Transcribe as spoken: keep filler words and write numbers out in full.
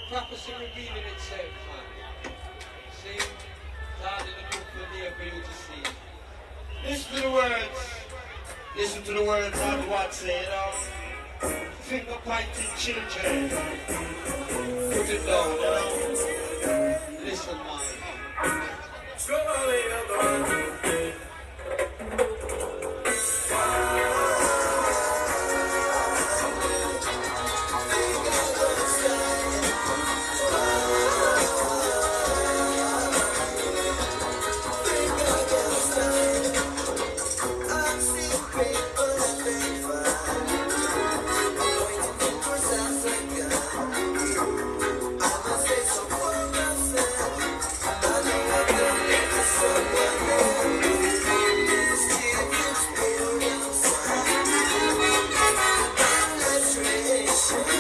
prophecy revealing itself, man. See? God in the book for there for you to see. Listen to the words. Listen to the words of what say, you know. Finger pointing children. Put it down, you know. Listen, man. Shit.